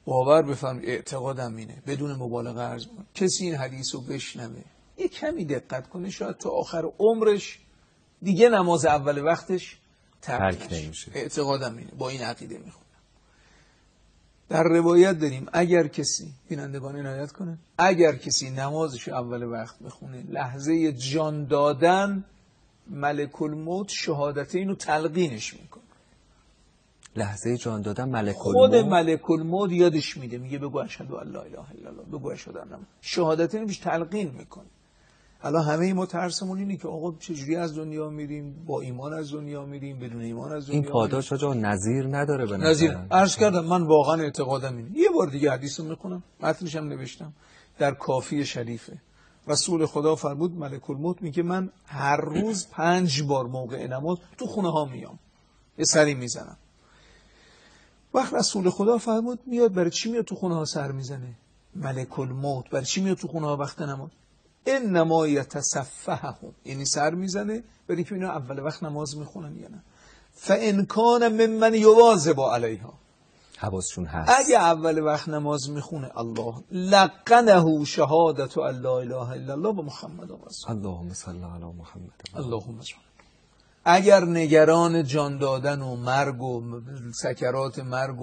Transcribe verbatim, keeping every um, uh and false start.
باور بفرمایید اعتقادم اینه، بدون مبالغه عرض می‌کنم کسی این حدیث رو بشنوه یه کمی دقت کنه شاید تا آخر عمرش دیگه نماز اول وقتش ترک نمیشه. اعتقادم اینه، با این عقیده میخونم. در روایت داریم اگر کسی، بینندگان عنایت کنه، اگر کسی نمازش اول وقت بخونه لحظه جان دادن ملک الموت شهادتین رو تلقینش میکنه. لحظه جان دادن ملک الموت خود ملک الموت یادش میده، میگه بگو اشهد ان لا اله الا الله، بگو اشهد ان محمد، شهادتین بهش تلقین میکنه. الان همه ما ترسمون اینه که آقا چجوری از دنیا میریم، با ایمان از دنیا میریم، بدون ایمان از دنیا این پاداش آجا نظیر نداره به نظیر. عرض کردم من واقعا اعتقادم اینه. یه بار دیگه حدیث رو میخونم، متنش هم نوشتم در کافی شریفه. رسول خدا فرمود ملک الموت میگه من هر روز پنج بار موقع نماز تو خونه ها میام یه سری میزنم. وقت رسول خدا فرمود میاد برای چی میاد تو خونه ها سر میزنه؟ ملک الموت برای چی میاد تو خونه ها وقت نماز؟ انما یتصفحهم، یعنی سر میزنه برای که اینا اول وقت نماز میخونن یا نه. فان کان ممن یواظب علیها، حواسشون هست، اگه اول وقت نماز میخونه الله لقنه شهادت ان لا اله الا الله و محمد رسول الله. اللهم صل علی محمد. اللهم صل. اگر نگران جان دادن و مرگ و سکرات مرگ